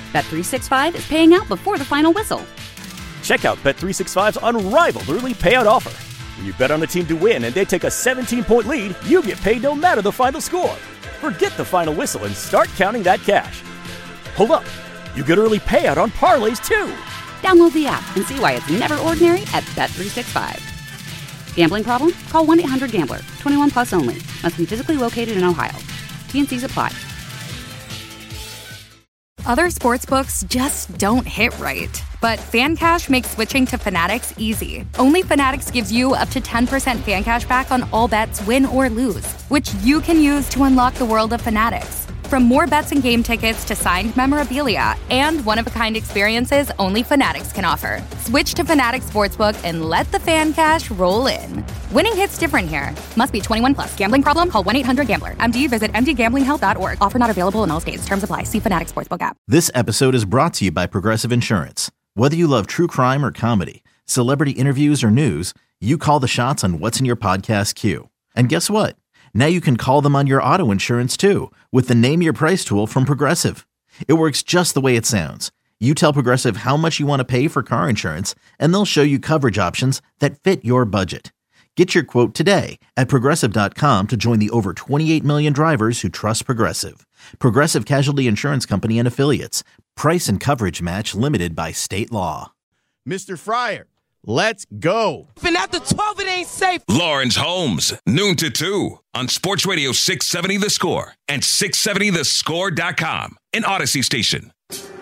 Bet365 is paying out before the final whistle. Check out Bet365's unrivaled early payout offer. When you bet on a team to win and they take a 17-point lead, you get paid no matter the final score. Forget the final whistle and start counting that cash. Hold up. You get early payout on parlays, too. Download the app and see why it's never ordinary at Bet365. Gambling problem? Call 1-800-GAMBLER. 21 plus only. Must be physically located in Ohio. T&Cs apply. Other sportsbooks just don't hit right. But FanCash makes switching to Fanatics easy. Only Fanatics gives you up to 10% fan cash back on all bets, win or lose, which you can use to unlock the world of Fanatics. From more bets and game tickets to signed memorabilia and one-of-a-kind experiences only Fanatics can offer. Switch to Fanatics Sportsbook and let the fan cash roll in. Winning hits different here. Must be 21 plus. Gambling problem? Call 1-800-GAMBLER. MD, visit mdgamblinghelp.org. Offer not available in all states. Terms apply. See Fanatics Sportsbook app. This episode is brought to you by Progressive Insurance. Whether you love true crime or comedy, celebrity interviews or news, you call the shots on what's in your podcast queue. And guess what? Now you can call them on your auto insurance too with the Name Your Price tool from Progressive. It works just the way it sounds. You tell Progressive how much you want to pay for car insurance, and they'll show you coverage options that fit your budget. Get your quote today at Progressive.com to join the over 28 million drivers who trust Progressive. Progressive Casualty Insurance Company and Affiliates. Price and coverage match limited by state law. Mr. Fryer, let's go. And after 12, it ain't safe. Lawrence Holmes, noon to 2 on Sports Radio 670 The Score and 670thescore.com, an Odyssey station.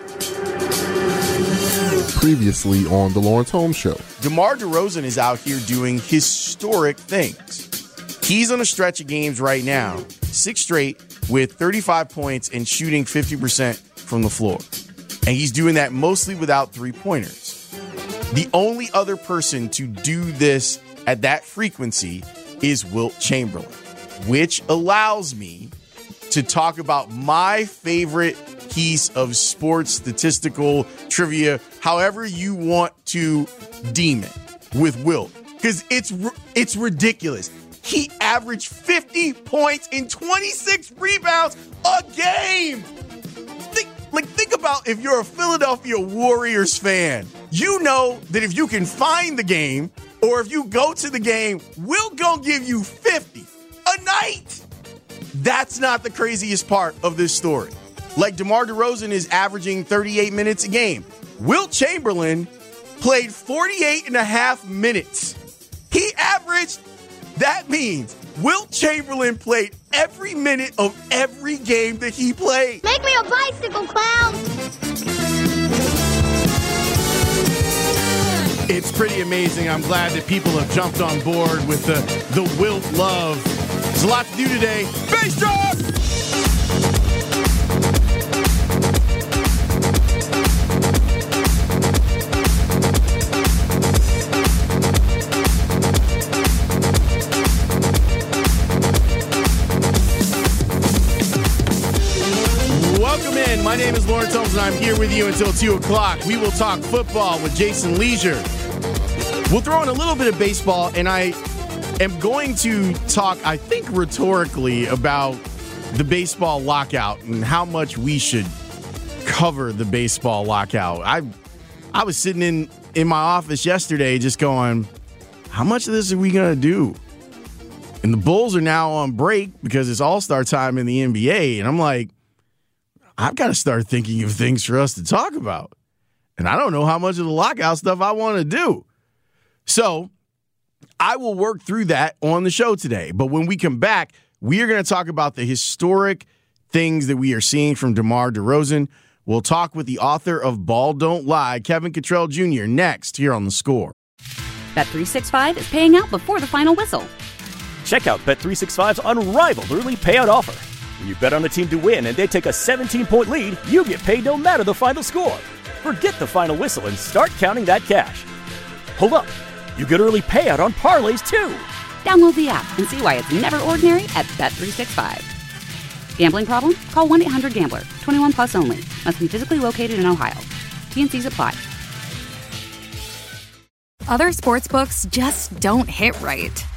Previously on the Lawrence Holmes Show. DeMar DeRozan is out here doing historic things. He's on a stretch of games right now, 6 straight with 35 points and shooting 50% from the floor. And he's doing that mostly without three-pointers. The only other person to do this at that frequency is Wilt Chamberlain, which allows me to talk about my favorite piece of sports statistical trivia, however you want to deem it, with Wilt. Because it's ridiculous. He averaged 50 points and 26 rebounds a game. Think about if you're a Philadelphia Warriors fan. You know that if you can find the game or if you go to the game, Wilt gonna give you 50 a night. That's not the craziest part of this story. Like DeMar DeRozan is averaging 38 minutes a game. Wilt Chamberlain played 48 and a half minutes. He averaged, that means Wilt Chamberlain played every minute of every game that he played. Make me a bicycle clown. It's pretty amazing. I'm glad that people have jumped on board with the Wilt love. There's a lot to do today. Bass drop! My name is Lawrence Holmes, and I'm here with you until 2 o'clock. We will talk football with Jason Leisure. We'll throw in a little bit of baseball, and I am going to talk, I think, rhetorically about the baseball lockout and how much we should cover the baseball lockout. I was sitting in my office yesterday just going, how much of this are we going to do? And the Bulls are now on break because it's All-Star time in the NBA, and I'm like, I've got to start thinking of things for us to talk about. And I don't know how much of the lockout stuff I want to do. So I will work through that on the show today. But when we come back, we are going to talk about the historic things that we are seeing from DeMar DeRozan. We'll talk with the author of Ball Don't Lie, Kevin Cottrell Jr., next here on The Score. Bet365 is paying out before the final whistle. Check out Bet365's unrivaled early payout offer. When you bet on a team to win and they take a 17-point lead, you get paid no matter the final score. Forget the final whistle and start counting that cash. Hold up. You get early payout on parlays, too. Download the app and see why it's never ordinary at Bet365. Gambling problem? Call 1-800-GAMBLER. 21 plus only. Must be physically located in Ohio. T&Cs apply. Other sportsbooks just don't hit right.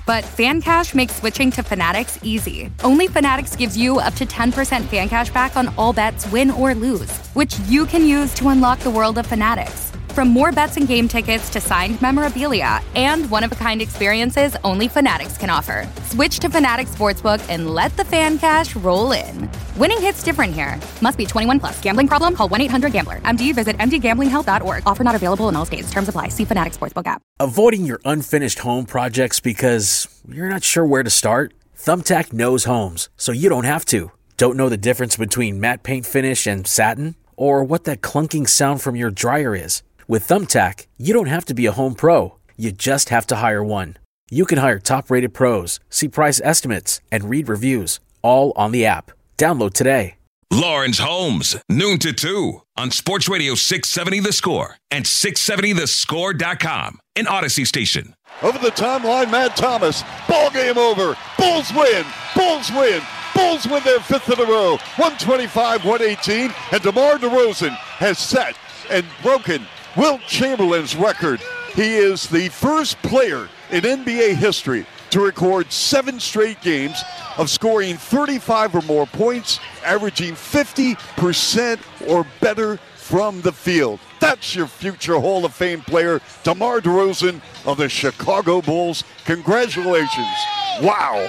But FanCash makes switching to Fanatics easy. Only Fanatics gives you up to 10% fan cash back on all bets, win or lose, which you can use to unlock the world of Fanatics. From more bets and game tickets to signed memorabilia and one-of-a-kind experiences only Fanatics can offer. Switch to Fanatics Sportsbook and let the fan cash roll in. Winning hits different here. Must be 21 plus. Gambling problem? Call 1-800-GAMBLER. MD, visit mdgamblinghelp.org. Offer not available in all states. Terms apply. See Fanatics Sportsbook app. Avoiding your unfinished home projects because you're not sure where to start? Thumbtack knows homes, so you don't have to. Don't know the difference between matte paint finish and satin? Or what that clunking sound from your dryer is? With Thumbtack, you don't have to be a home pro. You just have to hire one. You can hire top-rated pros, see price estimates, and read reviews, all on the app. Download today. Lawrence Holmes, noon to 2 on Sports Radio 670 The Score and 670thescore.com, an Odyssey station. Over the timeline, Matt Thomas. Ball game over. Bulls win. Bulls win. Bulls win their fifth in a row. 125-118. And DeMar DeRozan has set and broken Wilt Chamberlain's record. He is the first player in NBA history to record 7 straight games of scoring 35 or more points, averaging 50% or better from the field. That's your future Hall of Fame player, DeMar DeRozan of the Chicago Bulls. Congratulations. Wow.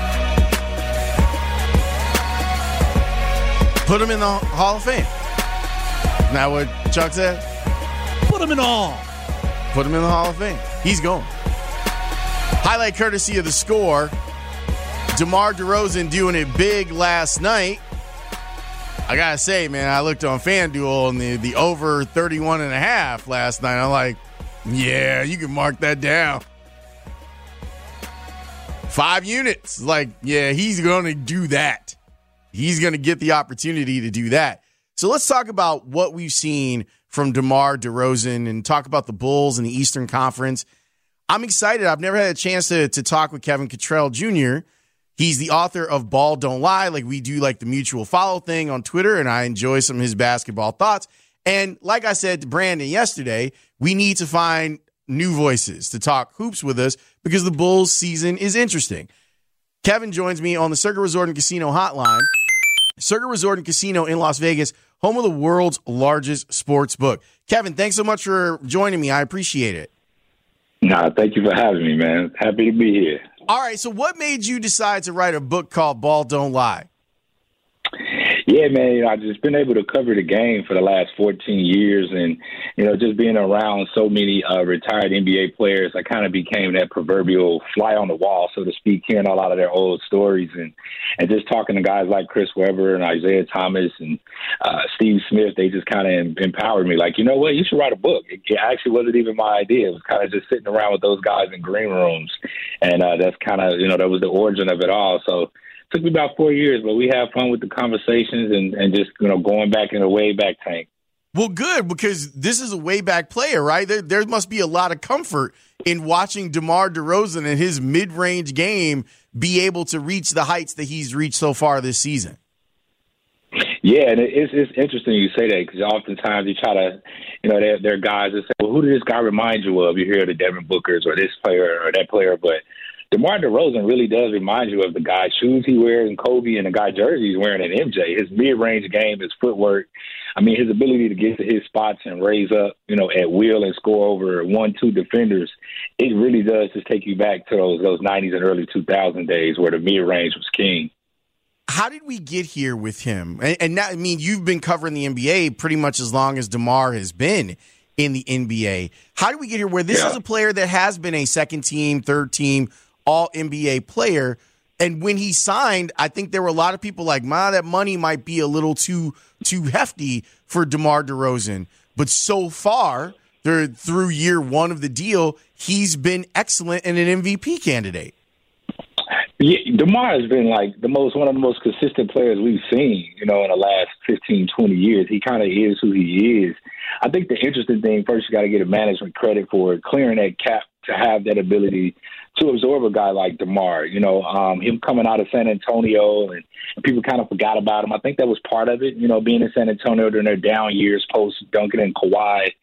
Put him in the Hall of Fame. Isn't that what Chuck said? Put him in all. Put him in the Hall of Fame. He's going. Highlight courtesy of The Score. DeMar DeRozan doing it big last night. I got to say, man, I looked on FanDuel and the over 31.5 last night. I'm like, yeah, you can mark that down. 5 units. Like, yeah, he's going to do that. He's going to get the opportunity to do that. So let's talk about what we've seen from DeMar DeRozan and talk about the Bulls and the Eastern Conference. I'm excited. I've never had a chance to talk with Kevin Cottrell Jr. He's the author of Ball Don't Lie. Like, we do like the mutual follow thing on Twitter, and I enjoy some of his basketball thoughts. And like I said to Brandon yesterday, we need to find new voices to talk hoops with us because the Bulls season is interesting. Kevin joins me on the Circa Resort and Casino hotline. Circa Resort and Casino in Las Vegas, home of the world's largest sports book. Kevin, thanks so much for joining me. I appreciate it. Nah, thank you for having me, man. Happy to be here. All right, so what made you decide to write a book called Ball Don't Lie? Yeah, man, I've just been able to cover the game for the last 14 years. And, just being around so many retired NBA players, I kind of became that proverbial fly on the wall, so to speak, hearing a lot of their old stories and just talking to guys like Chris Webber and Isaiah Thomas and Steve Smith. They just kind of empowered me. Like, you know what, you should write a book. It actually wasn't even my idea. It was kind of just sitting around with those guys in green rooms. And that's kind of, that was the origin of it all. So took me about 4 years, but we had fun with the conversations and just, going back in the way back tank. Well, good, because this is a way back player, right? There must be a lot of comfort in watching DeMar DeRozan and his mid-range game be able to reach the heights that he's reached so far this season. Yeah, and it's interesting you say that because oftentimes you try to, there are guys that say, well, who did this guy remind you of? You hear the Devin Bookers or this player or that player, but DeMar DeRozan really does remind you of the guy's shoes he wears in Kobe and the guy jersey he's wearing in MJ. His mid-range game, his footwork, his ability to get to his spots and raise up, at will and score over 1-2 defenders, it really does just take you back to those 90s and early 2000 days where the mid-range was king. How did we get here with him? And now, you've been covering the NBA pretty much as long as DeMar has been in the NBA. How did we get here where this is a player that has been a second-team, third-team, all-NBA player, and when he signed, I think there were a lot of people like, that money might be a little too hefty for DeMar DeRozan. But so far, through year one of the deal, he's been excellent and an MVP candidate. Yeah, DeMar has been like one of the most consistent players we've seen, in the last 15, 20 years. He kind of is who he is. I think the interesting thing, first, you got to get a management credit for clearing that cap to have that ability to absorb a guy like DeMar. Him coming out of San Antonio and people kind of forgot about him. I think that was part of it, being in San Antonio during their down years post Duncan and Kawhi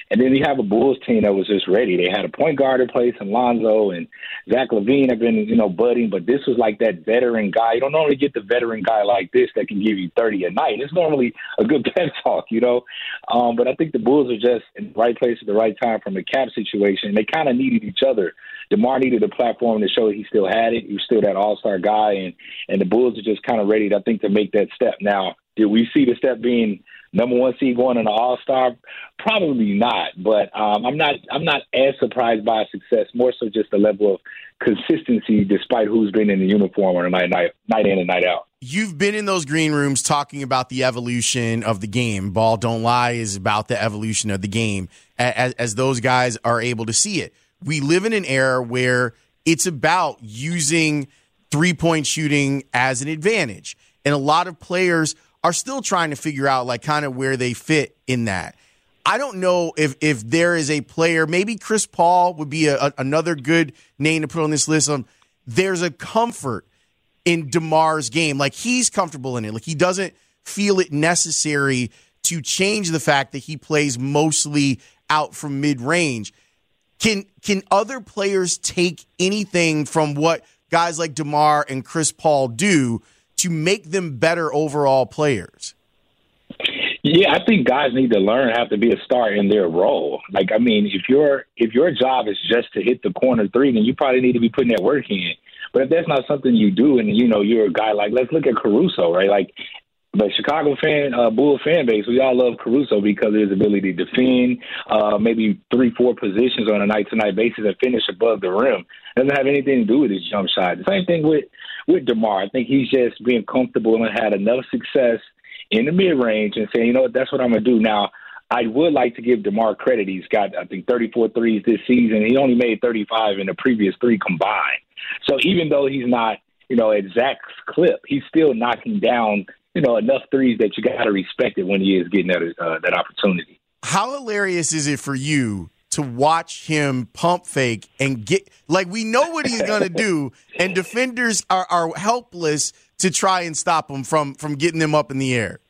And then you have a Bulls team that was just ready. They had a point guard in place, and Lonzo and Zach LaVine have been, budding, but this was like that veteran guy. You don't normally get the veteran guy like this that can give you 30 a night. It's normally a good pep talk, But I think the Bulls are just in the right place at the right time from a cap situation. They kind of needed each other. DeMar needed a platform to show he still had it. He was still that all-star guy, and the Bulls are just kind of ready, I think, to make that step. Now, did we see the step being number one seed going in the All-Star? Probably not, but I'm not as surprised by success, more so just the level of consistency despite who's been in the uniform on a night in and night out. You've been in those green rooms talking about the evolution of the game. Ball Don't Lie is about the evolution of the game as those guys are able to see it. We live in an era where it's about using three-point shooting as an advantage, and a lot of players are still trying to figure out like kind of where they fit in that. I don't know if there is a player, maybe Chris Paul would be another good name to put on this list. There's a comfort in DeMar's game. Like, he's comfortable in it. Like, he doesn't feel it necessary to change the fact that he plays mostly out from mid-range. Can other players take anything from what guys like DeMar and Chris Paul do to make them better overall players? Yeah, I think guys need to learn how to be a star in their role. Like, I mean, if your job is just to hit the corner three, then you probably need to be putting that work in. But if that's not something you do, and you're a guy like, let's look at Caruso, right? Like, the Chicago Bull fan base, we all love Caruso because of his ability to defend, maybe 3-4 positions on a night-to-night basis and finish above the rim. It doesn't have anything to do with his jump shot. The same thing with DeMar. I think he's just being comfortable and had enough success in the mid-range and saying, that's what I'm going to do. Now, I would like to give DeMar credit. He's got, I think, 34 threes this season. He only made 35 in the previous three combined. So even though he's not, at Zach's clip, he's still knocking down, enough threes that you got to respect it when he is getting that opportunity. How hilarious is it for you to watch him pump fake and get – like, we know what he's going to do, and defenders are helpless to try and stop him from getting them up in the air?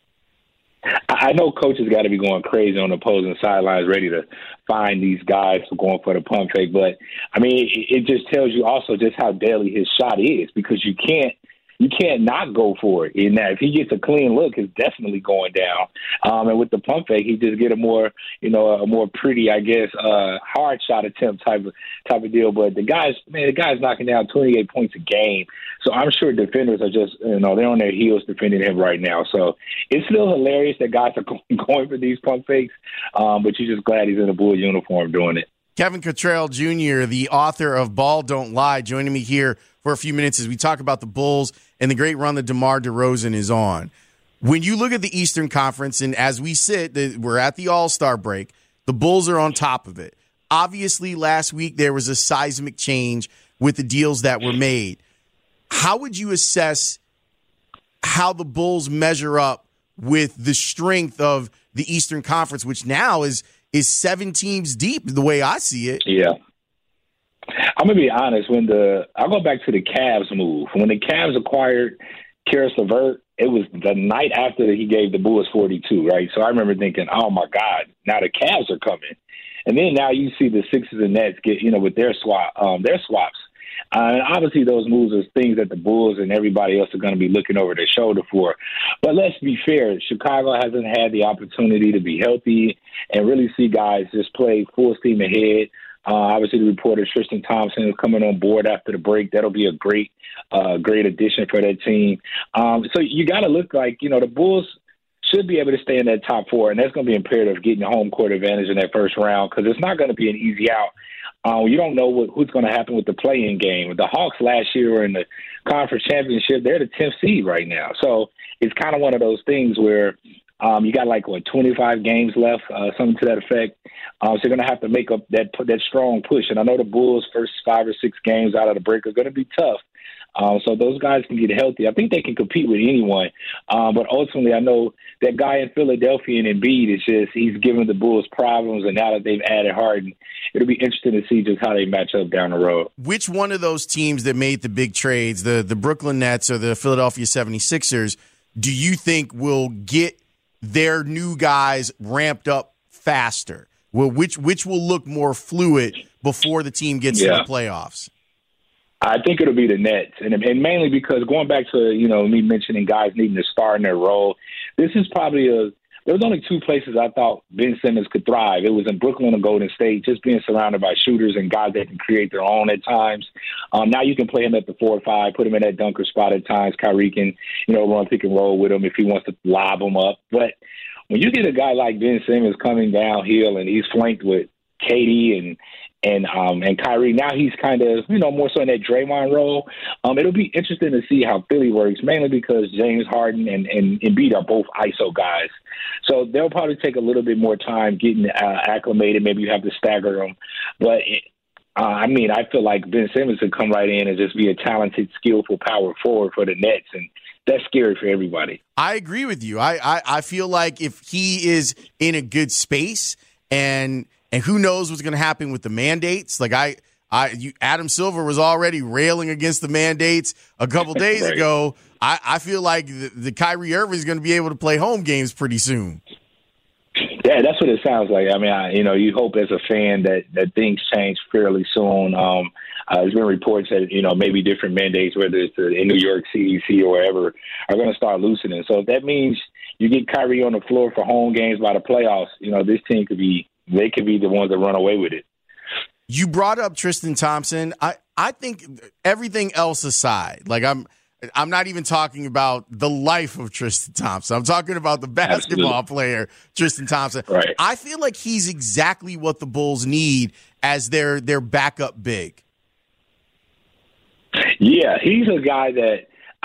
I know coaches got to be going crazy on the opposing sidelines, ready to find these guys who are going for the pump fake. But, I mean, it just tells you also just how deadly his shot is, because you can't not go for it. In that, if he gets a clean look, it's definitely going down. And with the pump fake, he just get a more pretty, I guess, hard shot attempt type of deal. But the guy's knocking down 28 points a game. So I'm sure defenders are just, they're on their heels defending him right now. So it's still hilarious that guys are going for these pump fakes. But you're just glad he's in a Bull uniform doing it. Kevin Cottrell Jr., the author of Ball Don't Lie, joining me here for a few minutes as we talk about the Bulls and the great run that DeMar DeRozan is on. When you look at the Eastern Conference, and as we sit, we're at the All-Star break, the Bulls are on top of it. Obviously, last week there was a seismic change with the deals that were made. How would you assess how the Bulls measure up with the strength of the Eastern Conference, which now is 7 teams deep, the way I see it? Yeah. I'm going to be honest. I'll go back to the Cavs move. When the Cavs acquired Karis LeVert, it was the night after he gave the Bulls 42, right? So I remember thinking, oh, my God, now the Cavs are coming. And then now you see the Sixers and Nets get, with their swaps. And obviously those moves are things that the Bulls and everybody else are going to be looking over their shoulder for. But let's be fair. Chicago hasn't had the opportunity to be healthy and really see guys just play full steam ahead. Obviously, the reporter Tristan Thompson is coming on board after the break. That'll be a great addition for that team. So you got to look like, the Bulls should be able to stay in that top 4, and that's going to be imperative getting a home court advantage in that first round, because it's not going to be an easy out. You don't know who's going to happen with the play-in game. The Hawks last year were in the conference championship. They're the 10th seed right now. So it's kind of one of those things where you got 25 games left, something to that effect. So you're going to have to make up that strong push. And I know the Bulls' first 5 or 6 games out of the break are going to be tough. So those guys can get healthy. I think they can compete with anyone. But ultimately, I know that guy in Philadelphia and Embiid he's giving the Bulls problems. And now that they've added Harden, it'll be interesting to see just how they match up down the road. Which one of those teams that made the big trades, the Brooklyn Nets or the Philadelphia 76ers, do you think will get their new guys ramped up faster? Well, which will look more fluid before the team gets to the playoffs? I think it'll be the Nets, and mainly because going back to, me mentioning guys needing to start in their role, this is probably there was only two places I thought Ben Simmons could thrive. It was in Brooklyn or Golden State, just being surrounded by shooters and guys that can create their own at times. Now you can play him at the 4 or 5, put him in that dunker spot at times. Kyrie can, run pick and roll with him if he wants to lob him up. But when you get a guy like Ben Simmons coming downhill and he's flanked with KD and Kyrie, now he's kind of, more so in that Draymond role. It'll be interesting to see how Philly works, mainly because James Harden and Embiid are both ISO guys. So they'll probably take a little bit more time getting acclimated. Maybe you have to stagger them. But, I feel like Ben Simmons could come right in and just be a talented, skillful power forward for the Nets, and that's scary for everybody. I agree with you. I feel like if he is in a good space and who knows what's going to happen with the mandates. Like Adam Silver was already railing against the mandates a couple days ago. I feel like the Kyrie Irving is going to be able to play home games pretty soon. Yeah, that's what it sounds like. You hope as a fan that things change fairly soon. There's been reports that, maybe different mandates, whether it's in New York CDC or wherever, are going to start loosening. So if that means you get Kyrie on the floor for home games by the playoffs, this team could be the ones that run away with it. You brought up Tristan Thompson. I think everything else aside, like I'm not even talking about the life of Tristan Thompson. I'm talking about the basketball player, Tristan Thompson. Right. I feel like he's exactly what the Bulls need as their backup big. Yeah, he's a guy that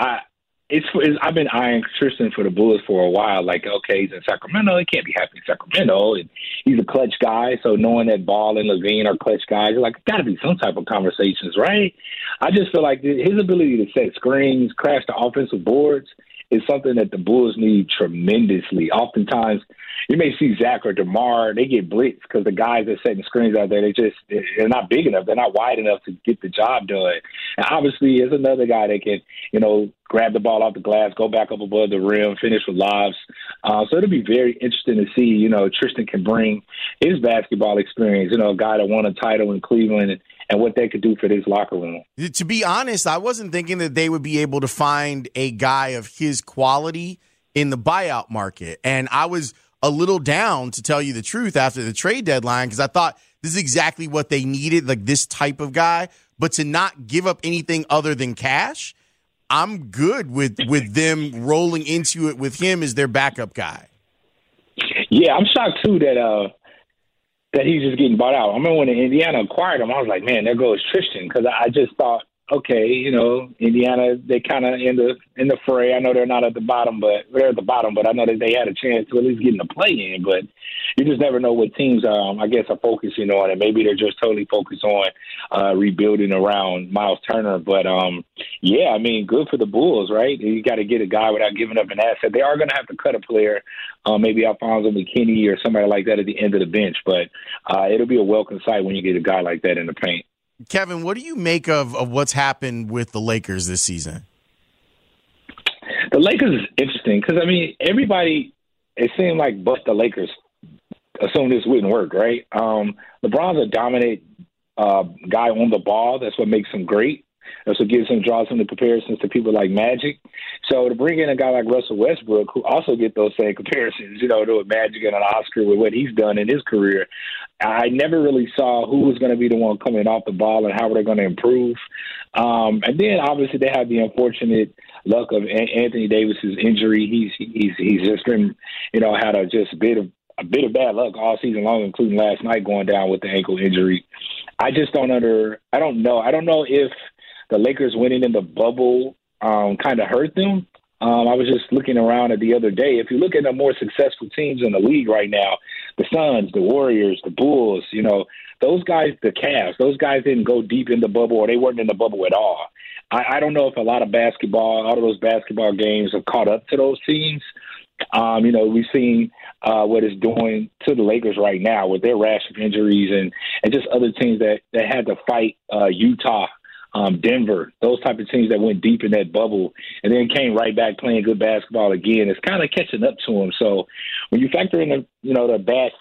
I've been eyeing Tristan for the Bulls for a while. Like, okay, he's in Sacramento. He can't be happy in Sacramento. And he's a clutch guy. So knowing that Ball and Levine are clutch guys, you're like, got to be some type of conversations, right? I just feel like his ability to set screens, crash the offensive boards is something that the Bulls need tremendously. Oftentimes, you may see Zach or DeMar, they get blitzed because the guys that are setting screens out there, they're not big enough. They're not wide enough to get the job done. And obviously, there's another guy that can, grab the ball off the glass, go back up above the rim, finish with lobs. So it'll be very interesting to see, Tristan can bring his basketball experience, a guy that won a title in Cleveland and what they could do for this locker room. To be honest, I wasn't thinking that they would be able to find a guy of his quality in the buyout market. And I was a little down, to tell you the truth, after the trade deadline, because I thought this is exactly what they needed, like this type of guy. But to not give up anything other than cash, I'm good with them rolling into it with him as their backup guy. Yeah, I'm shocked, too, that he's just getting bought out. I remember when Indiana acquired him, I was like, man, there goes Tristan, because I just thought, okay, Indiana, they kind of in the fray. I know they're not at the bottom, but they're at the bottom, but I know that they had a chance to at least get in the play-in. But you just never know what teams, I guess, are focusing on, and maybe they're just totally focused on rebuilding around Miles Turner. But, good for the Bulls, right? You got to get a guy without giving up an asset. They are going to have to cut a player, maybe Alfonso McKinney or somebody like that at the end of the bench. But it'll be a welcome sight when you get a guy like that in the paint. Kevin, what do you make of what's happened with the Lakers this season? The Lakers is interesting because, everybody, it seemed like but the Lakers assumed this wouldn't work, right? LeBron's a dominant guy on the ball. That's what makes him great. That's what draws him to comparisons to people like Magic. So to bring in a guy like Russell Westbrook, who also get those same comparisons, to a Magic and an Oscar with what he's done in his career, I never really saw who was going to be the one coming off the ball and how they're going to improve. And then obviously they have the unfortunate luck of Anthony Davis's injury. He's just been, had a bit of bad luck all season long, including last night going down with the ankle injury. I don't know. I don't know if the Lakers winning in the bubble kind of hurt them. I was just looking around at the other day. If you look at the more successful teams in the league right now, the Suns, the Warriors, the Bulls, those guys, the Cavs, those guys didn't go deep in the bubble, or they weren't in the bubble at all. I don't know if a lot of all of those basketball games have caught up to those teams. We've seen what it's doing to the Lakers right now with their rash of injuries and just other teams that had to fight Utah, Denver, those type of teams that went deep in that bubble and then came right back playing good basketball again. It's kind of catching up to them. So when you factor in the bad fit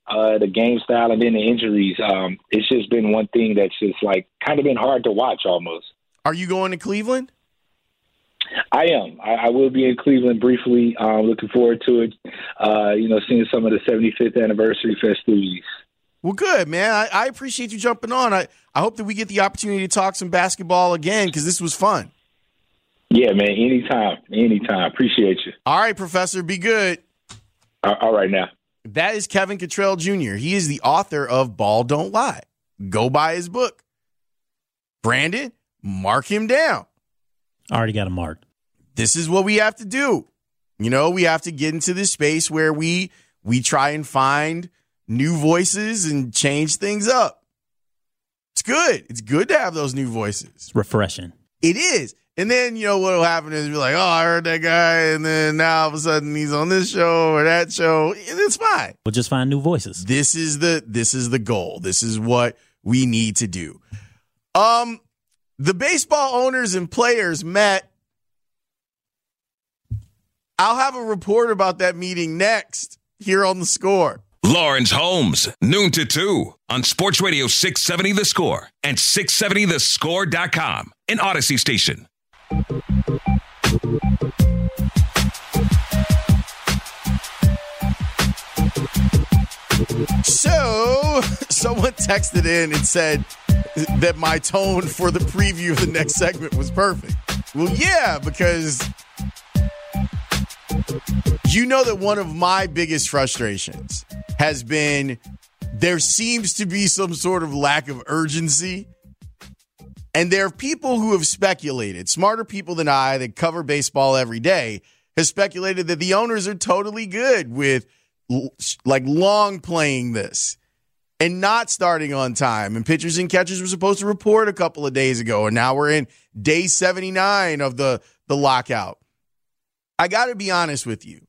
the game style, and then the injuries. It's just been one thing that's just like kind of been hard to watch almost. Are you going to Cleveland? I am. I will be in Cleveland briefly. Looking forward to it. Seeing some of the 75th anniversary festivities. Well, good, man. I appreciate you jumping on. I hope that we get the opportunity to talk some basketball again because this was fun. Yeah, man. Anytime. Appreciate you. All right, Professor. Be good. All right, now. That is Kevin Cottrell Jr. He is the author of Ball Don't Lie. Go buy his book. Brandon, mark him down. I already got him marked. This is what we have to do. We have to get into this space where we try and find new voices and change things up. It's good. It's good to have those new voices. It's refreshing. It is. And then, what will happen is you're like, oh, I heard that guy. And then now all of a sudden he's on this show or that show. It's fine. We'll just find new voices. This is the goal. This is what we need to do. The baseball owners and players met. I'll have a report about that meeting next here on The Score. Lawrence Holmes, noon to 2 on Sports Radio 670 The Score and 670thescore.com, an Odyssey station. So, someone texted in and said that my tone for the preview of the next segment was perfect. Well, yeah, because that one of my biggest frustrations has been there seems to be some sort of lack of urgency. And there are people who have speculated, smarter people than I that cover baseball every day, have speculated that the owners are totally good with long playing this and not starting on time. And pitchers and catchers were supposed to report a couple of days ago, and now we're in day 79 of the lockout. I got to be honest with you.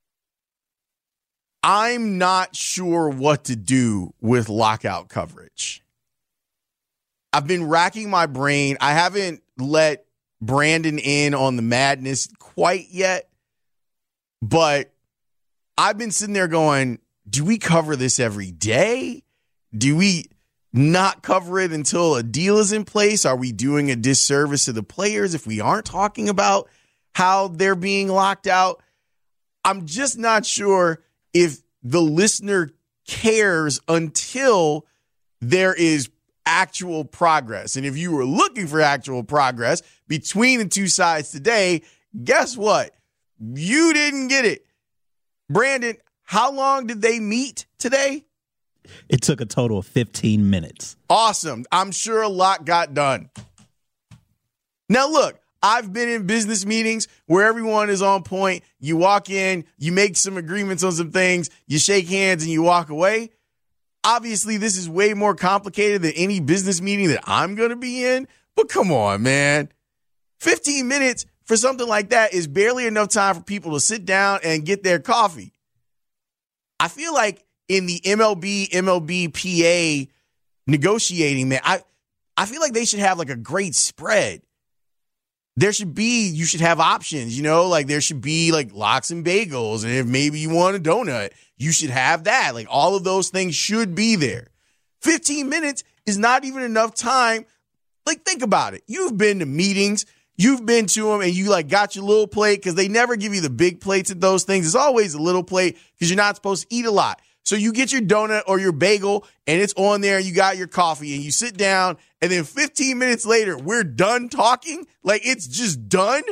I'm not sure what to do with lockout coverage. I've been racking my brain. I haven't let Brandon in on the madness quite yet, but I've been sitting there going, do we cover this every day? Do we not cover it until a deal is in place? Are we doing a disservice to the players if we aren't talking about how they're being locked out? I'm just not sure if the listener cares until there is actual progress. And if you were looking for actual progress between the two sides today, guess what? You didn't get it. Brandon, how long did they meet today? It took a total of 15 minutes. Awesome. I'm sure a lot got done. Now, look, I've been in business meetings where everyone is on point. You walk in, you make some agreements on some things, you shake hands, and you walk away. Obviously, this is way more complicated than any business meeting that I'm going to be in. But come on, man. 15 minutes for something like that is barely enough time for people to sit down and get their coffee. I feel like in the MLB PA negotiating, man, I feel like they should have like a great spread. You should have options, like there should be like lox and bagels. And if maybe you want a donut, you should have that. Like all of those things should be there. 15 minutes is not even enough time. Like think about it. You've been to meetings, you've been to them and you like got your little plate because they never give you the big plates at those things. It's always a little plate because you're not supposed to eat a lot. So you get your donut or your bagel and it's on there. You got your coffee and you sit down and then 15 minutes later, we're done talking. Like it's just done.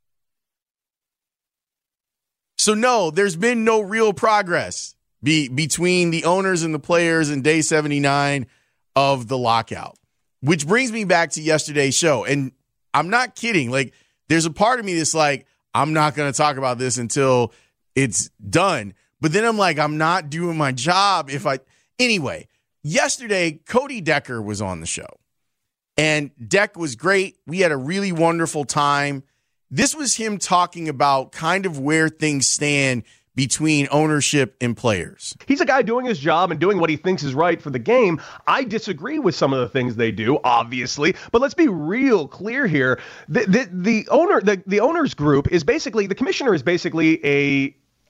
So no, there's been no real progress between the owners and the players in day 79 of the lockout, which brings me back to yesterday's show. And I'm not kidding. Like there's a part of me that's like, I'm not going to talk about this until it's done. But then I'm like, I'm not doing my job Anyway, yesterday, Cody Decker was on the show. And Deck was great. We had a really wonderful time. This was him talking about kind of where things stand between ownership and players. He's a guy doing his job and doing what he thinks is right for the game. I disagree with some of the things they do, obviously, but let's be real clear here. The owners group is basically, the commissioner is basically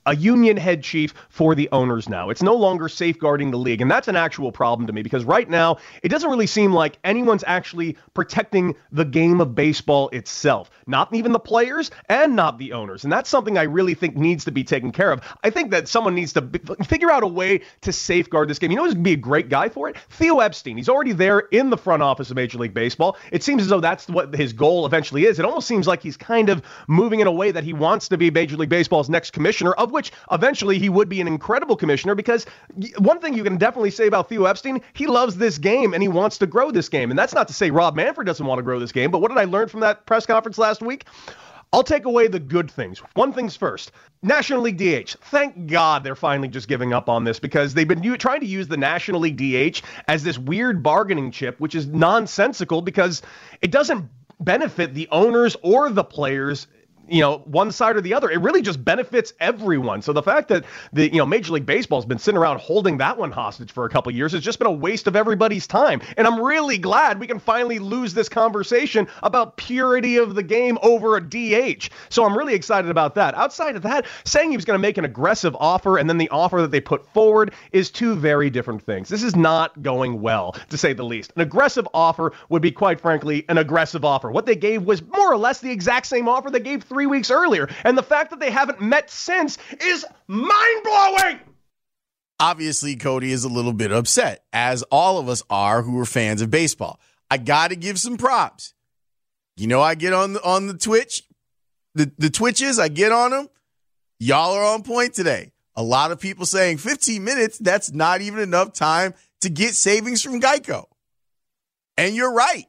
a union head chief for the owners now. It's no longer safeguarding the league, and that's an actual problem to me because right now it doesn't really seem like anyone's actually protecting the game of baseball itself. Not even the players and not the owners, and that's something I really think needs to be taken care of. I think that someone needs to figure out a way to safeguard this game. You know who's going to be a great guy for it? Theo Epstein. He's already there in the front office of Major League Baseball. It seems as though that's what his goal eventually is. It almost seems like he's kind of moving in a way that he wants to be Major League Baseball's next commissioner, of which eventually he would be an incredible commissioner, because one thing you can definitely say about Theo Epstein, he loves this game and he wants to grow this game. And that's not to say Rob Manfred doesn't want to grow this game, but what did I learn from that press conference last week? I'll take away the good things. One thing's first. National League DH. Thank God they're finally just giving up on this, because they've been trying to use the National League DH as this weird bargaining chip, which is nonsensical because it doesn't benefit the owners or the players, one side or the other. It really just benefits everyone. So the fact that Major League Baseball has been sitting around holding that one hostage for a couple of years has just been a waste of everybody's time. And I'm really glad we can finally lose this conversation about purity of the game over a DH. So I'm really excited about that. Outside of that, saying he was going to make an aggressive offer and then the offer that they put forward is two very different things. This is not going well, to say the least. An aggressive offer would be, quite frankly, an aggressive offer. What they gave was more or less the exact same offer they gave 3 weeks earlier, and the fact that they haven't met since is mind-blowing! Obviously, Cody is a little bit upset, as all of us are who are fans of baseball. I got to give some props. I get on the Twitch, the Twitches, I get on them. Y'all are on point today. A lot of people saying 15 minutes, that's not even enough time to get savings from Geico. And you're right.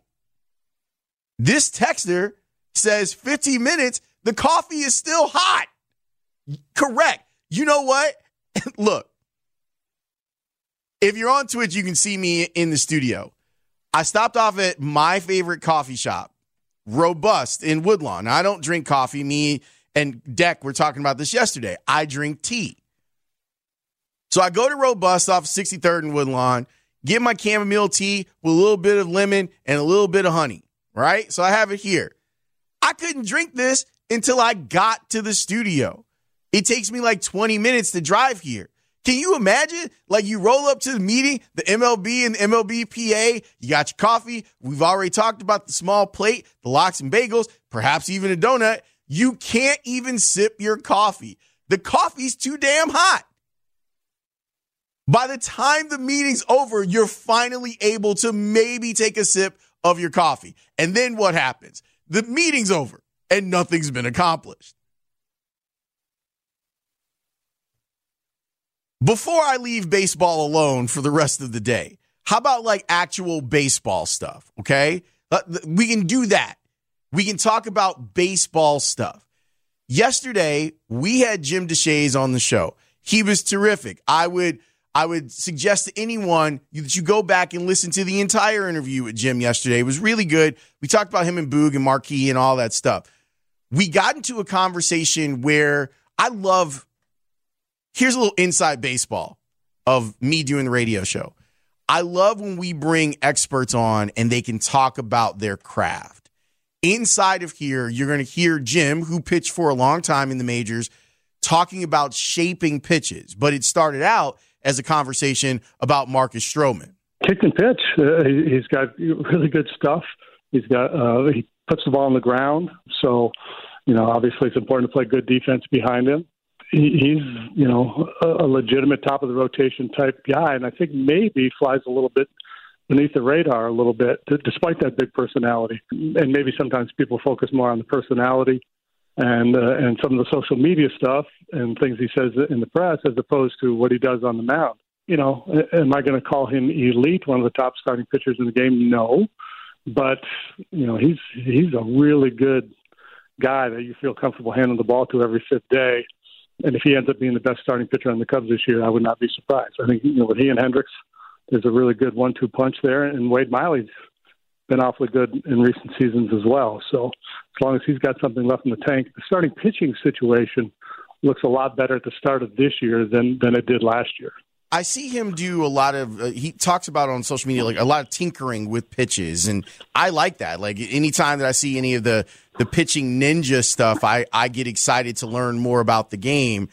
This texter says 15 minutes, the coffee is still hot. Correct. You know what? Look, if you're on Twitch, you can see me in the studio. I stopped off at my favorite coffee shop, Robust in Woodlawn. Now, I don't drink coffee. Me and Deck were talking about this yesterday. I drink tea. So I go to Robust off 63rd and Woodlawn, get my chamomile tea with a little bit of lemon and a little bit of honey, right? So I have it here. I couldn't drink this until I got to the studio. It takes me like 20 minutes to drive here. Can you imagine? Like, you roll up to the meeting, the MLB and the MLBPA, you got your coffee. We've already talked about the small plate, the lox and bagels, perhaps even a donut. You can't even sip your coffee. The coffee's too damn hot. By the time the meeting's over, you're finally able to maybe take a sip of your coffee. And then what happens? The meeting's over and nothing's been accomplished. Before I leave baseball alone for the rest of the day, how about like actual baseball stuff, okay? We can do that. We can talk about baseball stuff. Yesterday, we had Jim DeShays on the show. He was terrific. I would suggest to anyone that you go back and listen to the entire interview with Jim yesterday. It was really good. We talked about him and Boog and Marquis and all that stuff. We got into a conversation where here's a little inside baseball of me doing the radio show. I love when we bring experts on and they can talk about their craft. Inside of here, you're going to hear Jim, who pitched for a long time in the majors, talking about shaping pitches. But it started out as a conversation about Marcus Stroman. Kick and pitch. He's got really good stuff. He puts the ball on the ground. So, obviously it's important to play good defense behind him. He's, a legitimate top of the rotation type guy. And I think maybe flies a little bit beneath the radar a little bit, despite that big personality. And maybe sometimes people focus more on the personality and some of the social media stuff and things he says in the press as opposed to what he does on the mound. Am I going to call him elite, one of the top starting pitchers in the game? No. But, he's a really good guy that you feel comfortable handing the ball to every fifth day. And if he ends up being the best starting pitcher on the Cubs this year, I would not be surprised. I think, with he and Hendricks, there's a really good 1-2 punch there. And Wade Miley's been awfully good in recent seasons as well. So as long as he's got something left in the tank, the starting pitching situation looks a lot better at the start of this year than it did last year. I see him do a lot of, he talks about on social media, like a lot of tinkering with pitches. And I like that. Like anytime that I see any of the pitching ninja stuff, I get excited to learn more about the game.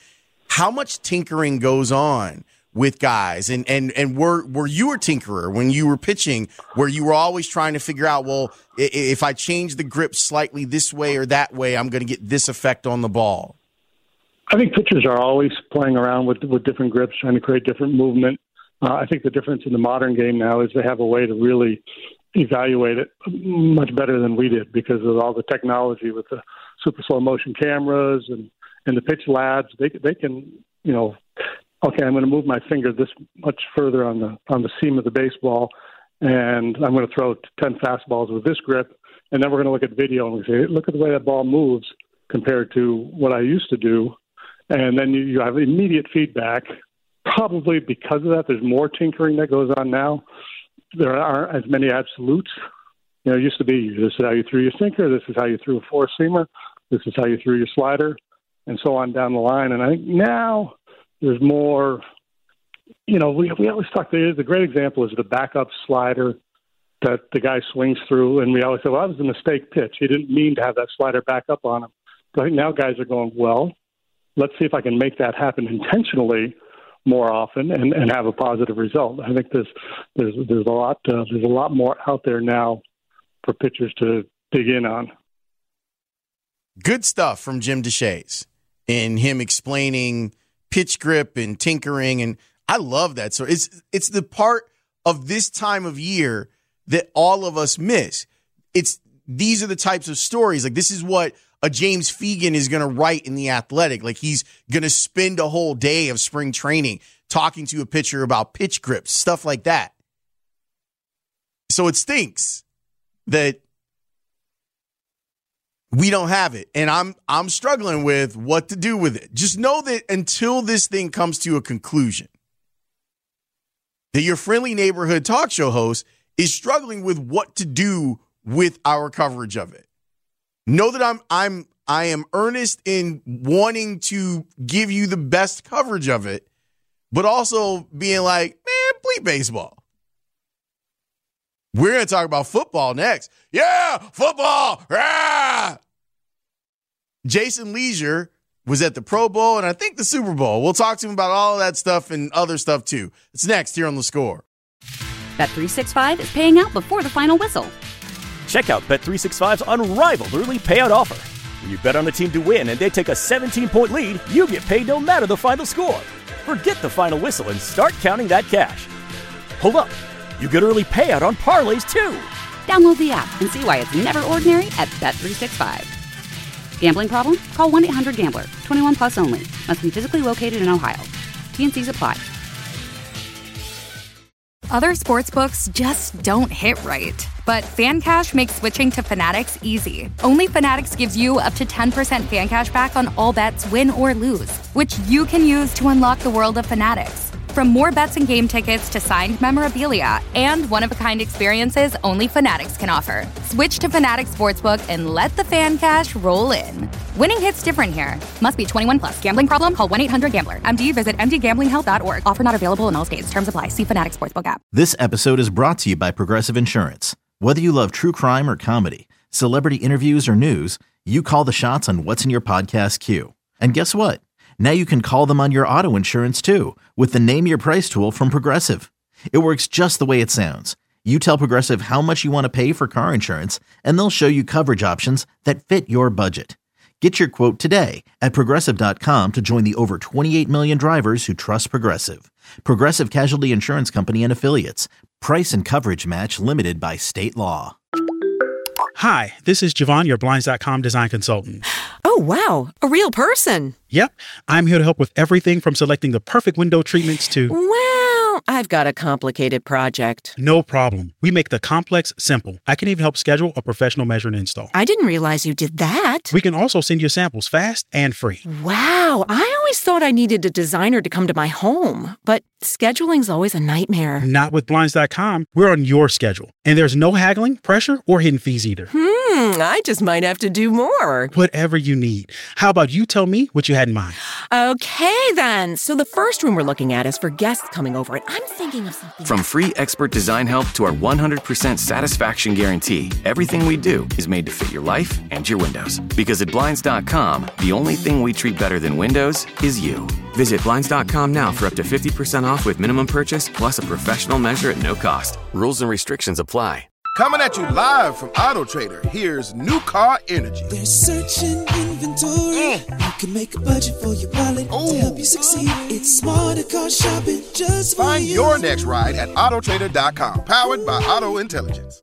how much tinkering goes on with guys, and were you a tinkerer when you were pitching, where you were always trying to figure out, well, if I change the grip slightly this way or that way, I'm going to get this effect on the ball? I think pitchers are always playing around with different grips, trying to create different movement. I think the difference in the modern game now is they have a way to really evaluate it much better than we did because of all the technology with the super slow motion cameras and the pitch labs. They can, okay, I'm going to move my finger this much further on the seam of the baseball, and I'm going to throw 10 fastballs with this grip, and then we're going to look at video and we say, look at the way that ball moves compared to what I used to do. And then you have immediate feedback. Probably because of that, there's more tinkering that goes on now. There aren't as many absolutes. It used to be, this is how you threw your sinker, this is how you threw a four-seamer, this is how you threw your slider, and so on down the line. And I think now there's more, we always talk, the great example is the backup slider that the guy swings through, and we always say, well, that was a mistake pitch. He didn't mean to have that slider back up on him. But I think now guys are going, well, let's see if I can make that happen intentionally more often and have a positive result. I think there's a lot more out there now for pitchers to dig in on. Good stuff from Jim Deshaies in him explaining pitch grip and tinkering, and I love that. So it's the part of this time of year that all of us miss. These are the types of stories. Like, this is what a James Fegan is going to write in The Athletic. Like, he's going to spend a whole day of spring training talking to a pitcher about pitch grips, stuff like that. So it stinks that we don't have it. And I'm struggling with what to do with it. Just know that until this thing comes to a conclusion, that your friendly neighborhood talk show host is struggling with what to do with our coverage of it. Know that I am earnest in wanting to give you the best coverage of it, but also being like, man, bleep baseball. We're going to talk about football next. Yeah, football. Ah! Jason Leisure was at the Pro Bowl and I think the Super Bowl. We'll talk to him about all of that stuff and other stuff too. It's next here on The Score. Bet365 is paying out before the final whistle. Check out Bet365's unrivaled early payout offer. When you bet on a team to win and they take a 17-point lead, you get paid no matter the final score. Forget the final whistle and start counting that cash. Hold up. You get early payout on parlays, too. Download the app and see why it's never ordinary at Bet365. Gambling problem? Call 1-800-GAMBLER. 21 plus only. Must be physically located in Ohio. T&Cs apply. Other sportsbooks just don't hit right. But FanCash makes switching to Fanatics easy. Only Fanatics gives you up to 10% fan cash back on all bets, win or lose, which you can use to unlock the world of Fanatics. From more bets and game tickets to signed memorabilia and one-of-a-kind experiences only Fanatics can offer. Switch to Fanatics Sportsbook and let the fan cash roll in. Winning hits different here. Must be 21 plus. Gambling problem? Call 1-800-GAMBLER. MD, visit mdgamblinghelp.org. Offer not available in all states. Terms apply. See Fanatics Sportsbook app. This episode is brought to you by Progressive Insurance. Whether you love true crime or comedy, celebrity interviews or news, you call the shots on what's in your podcast queue. And guess what? Now you can call them on your auto insurance too with the Name Your Price tool from Progressive. It works just the way it sounds. You tell Progressive how much you want to pay for car insurance, and they'll show you coverage options that fit your budget. Get your quote today at Progressive.com to join the over 28 million drivers who trust Progressive. Progressive Casualty Insurance Company and Affiliates. Price and coverage match limited by state law. Hi, this is Javon, your Blinds.com design consultant. Oh, wow. A real person. Yep. I'm here to help with everything from selecting the perfect window treatments to... Well, I've got a complicated project. No problem. We make the complex simple. I can even help schedule a professional measure and install. I didn't realize you did that. We can also send you samples fast and free. Wow. I always thought I needed a designer to come to my home, but scheduling's always a nightmare. Not with Blinds.com. We're on your schedule. And there's no haggling, pressure, or hidden fees either. I just might have to do more. Whatever you need. How about you tell me what you had in mind? Okay, then. So the first room we're looking at is for guests coming over, and I'm thinking of something. From free expert design help to our 100% satisfaction guarantee, everything we do is made to fit your life and your windows. Because at Blinds.com, the only thing we treat better than windows is you. Visit Blinds.com now for up to 50% off with minimum purchase plus a professional measure at no cost. Rules and restrictions apply. Coming at you live from Auto Trader, here's New Car Energy. They're searching inventory. You can make a budget for your wallet to help you succeed. It's smarter car shopping just for Find your next ride at Autotrader.com. Powered by Auto Intelligence.